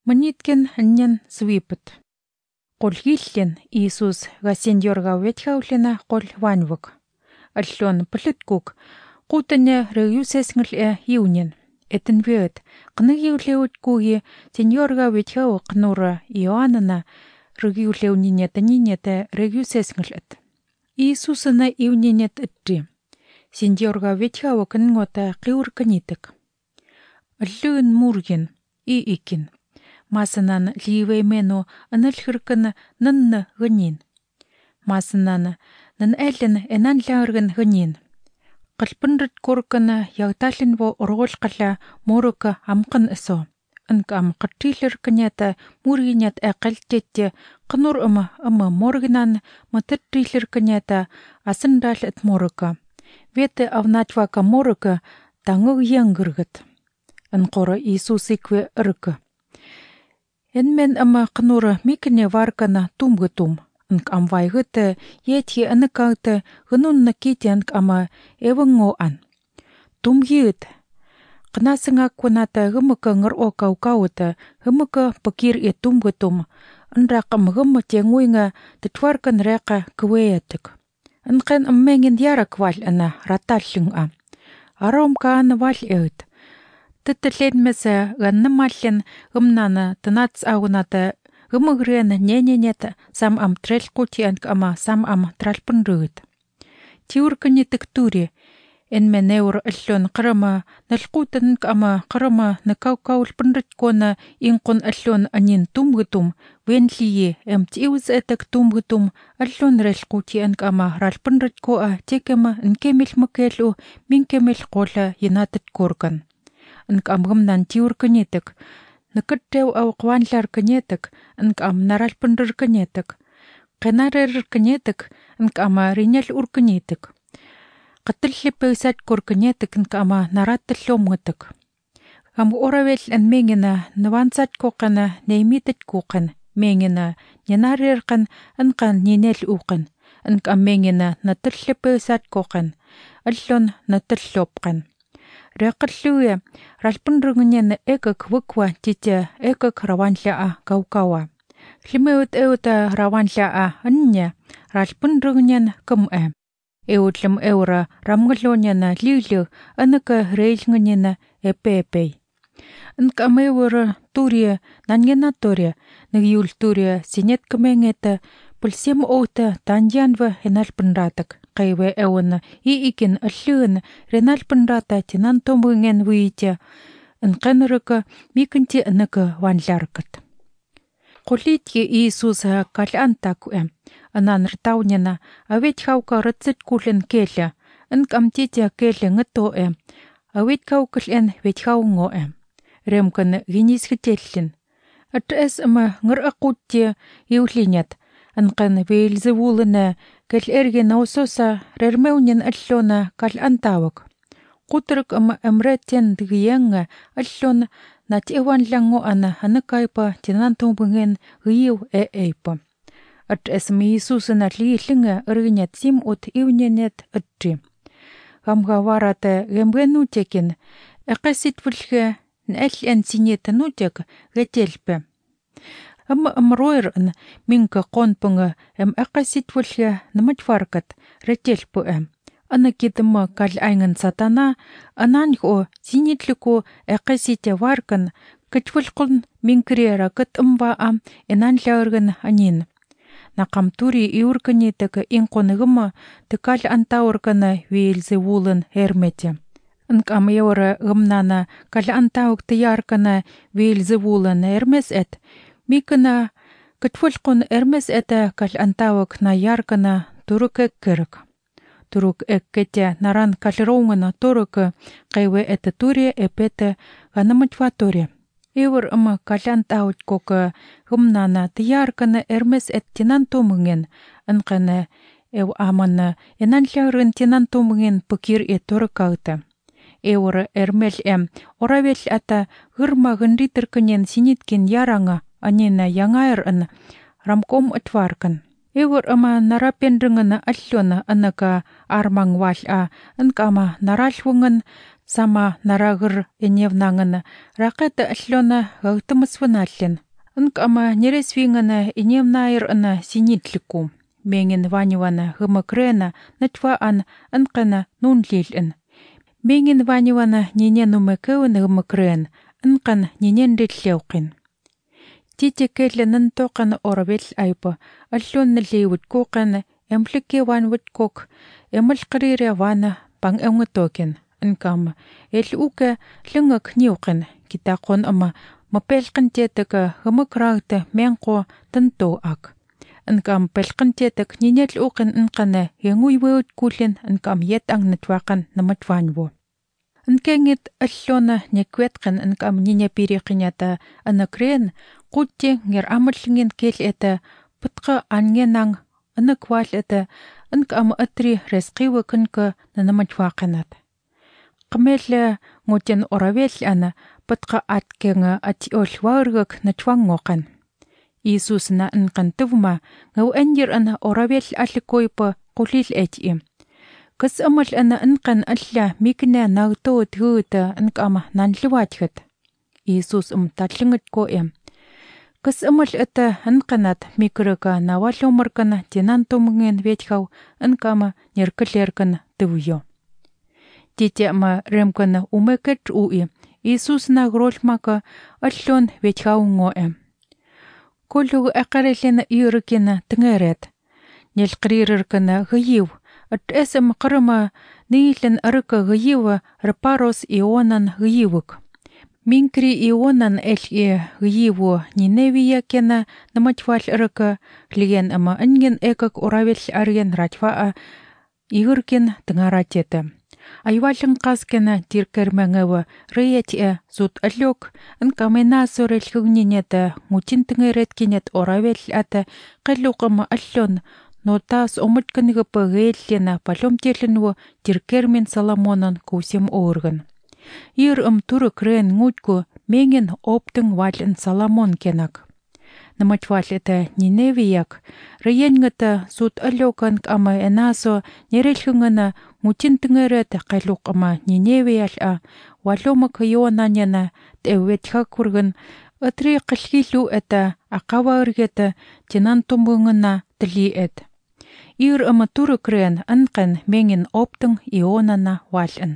Маниткен аннyan свипет. Qolgillin Iisus gasenyorga wethaulina qol wanwak. Allon plutkuk qutanya reusesngl iunin. Etenviet qnigiuleut kugi senyorga wethaw qnura Ioannana regiuleunineta nineta reusesnglet. Iisusna iuninet etti. Senyorga wethaw qngota qiurkanitek. Allun murgin iikin. Масанан ливеймену анылхыркын нынны гынин. Масанан нын эллен энанлааргын гынин. Qalpınrıt korkana yagtalin wo orgolqalla moruka amqın iso. Ankam qattilir kanyata murginyat aqaltette qnur ama morginan matattilir kanyata asındal et moruka. Vete avnatwaka moruka tangug yangırgıt. Anqora Iisusikwe ırkı. Enmen ama qnura mikne varkana tumgutum. Nk am vaygıtı yeti anıkağıtı gınunna kityank ama evango an. Tumgiyit. Qnasınga kunata gımıka ngır o kawkawıtı gımıka pakir e tumgutum. Nraqam gımı tenguyinga titwarkan reqa kweyatık. Nqen ammengin yarak val ana ratallın a. Arom kaan val eğit. Тытленмесе ганнымаллен гымнаны тынац ауната гымыгрен нененет сам ам трелькутианк ама сам ам тральпынрыгыт. Тиуркани тыктури энменеур аллон қырыма налқутынк ама қырыма накаукаулпынрыткона инқун аллон анин тумгытум венлие тиуз этек тумгытум аллон релькутианк ама ральпынрытко текема нкемил макелу минкемил qola янатыт корган. Nk am gımnan tiurkanitek. Nakattew aw qwanlarkanitek. Nk am naralpınrırkanitek. Qenarerkanitek. Nk ama rinyal urkanitek. Qattillipesat korkanitek. Nk ama narattillomgatek. Am oravel an mengina nwansat koqana neimitet koqan. Mengina nyanarerqan nqan ninel uqan. Nk am mengina natillipesat koqan. Allon natillopqan. Ряқаллуя ралпынрыгнен экак выква тите экак раванля каукава. Лимеут эута раванля ання ралпынрыгнен кым Эутлым эура рамгалонена лилю аныка рейлгнена эпепей. Нкамеура турия нангена тория нагюл турия синет кменгета пульсем оута таньянва еналпынратак. Qaywe ewan iikin allun renalpınrata tinantomungen wite nqenrıka mikinti anaka wanlarkat. Qulitki Iisus kal'antaku ananrtawnena awet hawka ratsit kulen kela nkamtiti kela ngato awet kawklen wethawngo remkan ginisgitellin ates ama ngaraqutti iulinyat anqan Beelzebulna kal ergen ausosa rermeunin allona kal antawak. Qutruk amretian dgiyanga allona nat ewan lango ana hanakaipa tinantumbungen giyu eipa. At esmi Iisusna lilinga erginyat sim ut iunenet atti. Gamga warata gemgenutekin eqasit vulge nal ensinyet nutek getelpe. Amroir minka qonpunga aqasit vulga namatwarkat retelpu anakidma kal aingan satana ananjo sinitliku aqasite warkan katwulqun minkriera katamba enanlaurgan anin naqamturi iurkanitek inqonigma tekal antaurkana Beelzebuln hermete nkam yora gmnana kal antawk tiyarkana Beelzebuln hermes et Mikana katwulqun ermes eta kal antawak na yarkana turuk ekkerk. Turuk ekketja naran kalrongana turuk qaywe eta turi epete ganamatvatori. Iwer ama kalantawt koka gumnana tiyarkana ermes et tinantomungen anqana ew amana enanlaurin tinantomungen pukir e turukauta. Iwer ermel oravel ata gırma gınritirkinen sinitkin yaranga anina yangair ramkom atwarkan. Ewer ama narapendrengana allona anaka armang wal ankama naralwungen Сама нарагыр иневнангана ракета аллона гагтамсваналлен. Анкама нересвингана иневнаир ана синитлику. Менген ванивана гымакрена начваан анкана нунлилен. Менген ванивана ниненумекеун гымакрен анкан ниненлиллеуқин. Титекелленен тоқан оравел айпа аллонналливут коқан эмплике ванвут кок эмалқарире вана пан энготокен. Анкама ука лынгак ниуқин китақон ама мапелқантетека гымакрагта менқо танто ак. Анкам пелқантетек нинел уқин анкана янгуйвеут кулен анкам ет ангнатвақан наматванво. Анкенгит аллона некветқан анкам ниня пириқинята анакрен қутти ngер амаллинген кел это путқа ангенанг анаквал это анкам атри ресқива кынка наматвақанат. Qamelle nguten oravell ana patqa atkenga atiolwargak natwangоqan. Isusna anqantuvma ngaw anjir ana oravell allikoipa qulil eti. Kas amal ana anqan alla mikna nagto thuta anqama nanluwatgat. Isus tallingat ko Kas amal ata anqanat mikraka nawallomarkana tinantumngen vethaw anqama nerklerkan tuyo. Титема ремкана умекет уи Иисус на гролмака аллон ветхаунгоэ. Коллуг акарелена иркина тэнгэрет. Нэлкрирэркана гыйв. Атэсэм кырма нийлэн арка гыйва рапарос ионан гыйвык. Минкри ионан элье гыйво Ниневия кена наматвал арка клиен ама анген экак уравел арген ратва игыркен тэнгаратета. Айвалын qaskena tirkermangawa reyatия зут аллок анкамена сорэлхгнинета мутинтэнгерэткинет оравел ата qalluqama allon нотас омутканигапа гээллена паломтелленво тиркермен Соломонон кусем оорган. Ир туркрен ngutku менген оптың вален Соломон кенак. Наматвал это Ниневияк рейенгата зут аллокан ама энасо нерэлхгана мутинтэнгерет qalluqama Ниневиял валомак ионанена тэветхакурган атри qalхилу это акаваргета тинантумгына тлиэт. Ир туркрен анкан менген оптың ионана вален.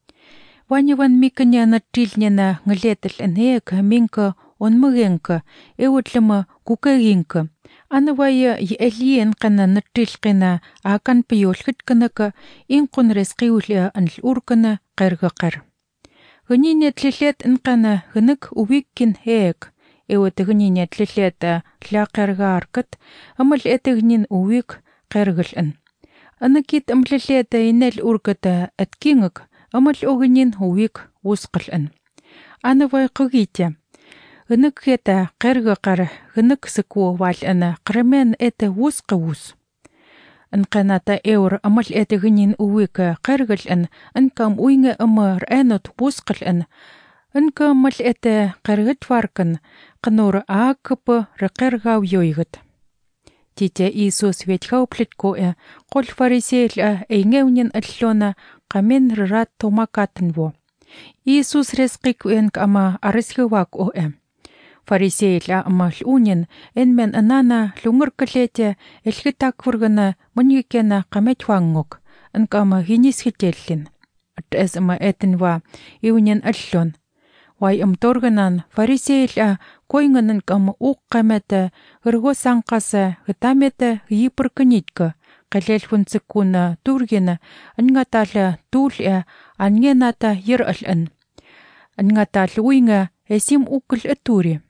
Ваниван миканяна тилнена нглетл энек минка онмыгенка эутлема кукагинка. Анавая елиен кана наттилкина акан пиолхитканака инкун ресқиулия анл уркана қыргақар. Гынинет лилет инкана гынык увиккин хек. Эуэтгынинет лилета лақаргааркат амал этгнин увик қыргылын. Анакит амлилета инел урката аткингак амал огнин увик усқылын. Анавай қыгите. Гынык это қыргақар гынык сыку валана қырмен это усқыус. Анқаната эур амал этгнин увика қыргылын анкам уйнга амар энот усқылын. Анкам мал это қыргытваркан қынур акпы рақыргау йойгыт. Тите Иисус ветхауплиткоэ қол фарисейл эйнгеунин аллона qamen rat tomakatnvo. Иисус ресқик уэнк ама арысхывак оэ. Фарисейл ама лунин энмен анана лунгыркалете элхитаквургана муньгекена qametвангок. Анкама гинисхителлин. Атэс ама этнва иунин аллон. Вай торганан фарисейл койнганын кам уққамета гыргосанқаса гытамета гипырканитка. Qalelfun tsikuna turgina angatala tulia angenata yiral'an. Angatala winga esim ukul aturi.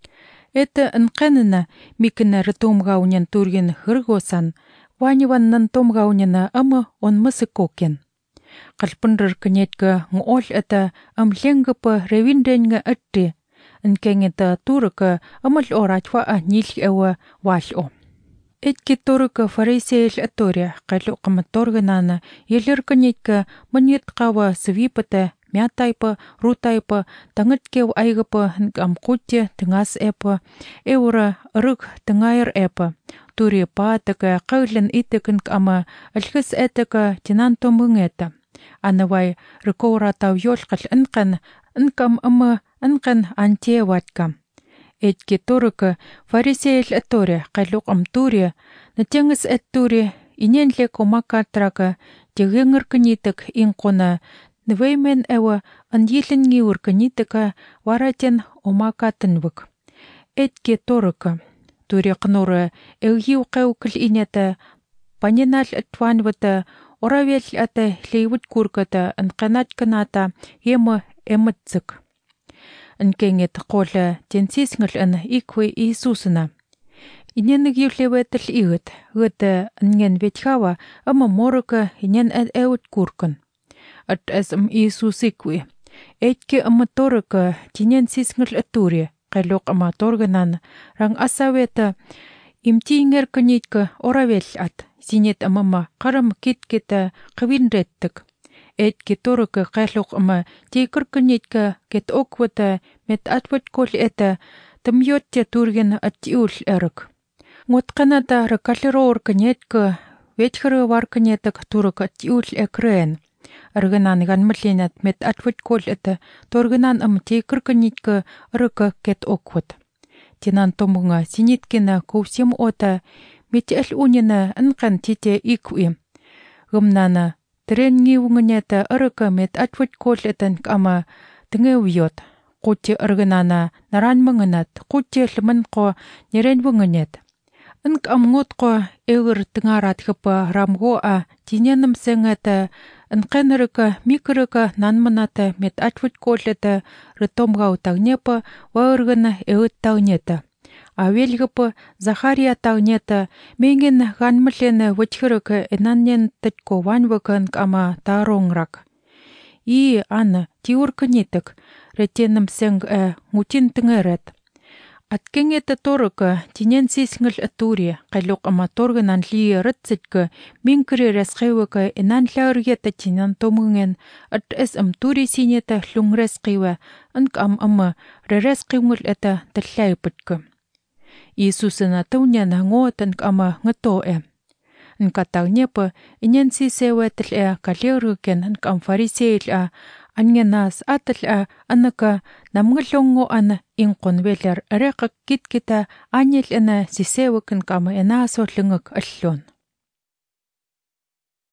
Это анқанына микна ртомгаунен турген хыргосан ваниваннан томгаунена ама он мысыкокен. Қалпынрыр кнетка ngol это амленгапа ревинденга атти. Анкенгета турка амал оратва нил эва вал'о. Этки турка фарисейл атория қалуқама торганана елерканетка маньеткава свипата мятайпа рутайпа тангыткев айгапа амқутте тыңас эпа эура рык тыңайыр эпа тури патака қылын итекін ама алхыс этека тинантомбың эта Anawai rikora tau yolqal inkam antewatka. Etki turka fariseel atore qalluq amturi natyangas atturi inenle komakatraka tigengerknitek inqona Nweymen ewa anjilin ngiurkniteka waraten omakatenwuk. Etki turka turiqnura egiuqeukl ineta paninal atwanwata oravel ata leiwut kurkata anqanatknata yema ematsik. Ankenget qola tensisngel an ikwi Isusna. Inengiulewetel iget gata angen vetjawa ama morka inen eut kurkan. At as Isusikwi. Etki amatorka tinensisngel aturi qalluq amatorganan rang asaweta imtinger knitka oravel at sinet amama qaram kitkita qawinrettek. Etki torka qalluq ama tikerknitka ket okwata met atwat kol eta tamyotya turgen atiul erik. Ngotqanata rakalror knetka vetjara warknetak turka atiul ekren. Arganan ganmlinat met atwat kol eta torganan tikerknitka rika ket okwat. Tinan tomunga sinitkina kovsim ota metel unina anqan tite ikwi. Gumnana Trengi wungneta arka met atwat kol etan kama tengewyot. Quti arganana naran manganat quti lmanqo niren wungnet. Ank amngotqo ewer tengarat kapa ramgoa tinenam sengata anqenrika mikrika nanmanata met atwat kol eta ritomgau tagnepa wargana eut tagneta. Awelgapa Zaharia tagneta mengen ganmlena wachhrika enanen tatko wanwakan kama tarongrak. Ana tiurknitek retenam seng ngutin tengeret. Atkengeta torka tinensisngel aturi qalluq amatorganan li ritsitka minkri resqewka enanlaurgeta tinan tomungen at es amturi sineta hlungresqiwa ankam ama reresqingul eta tallaipitka. Isusna tawnyana ngotan kama ngatoe. Nkatagnepa inensisewetel kallerken nkam fariseel angenas atal anaka namnglongo an inqonveler areqa kitkita anyel ana sisewakan kama enaso llungak allon.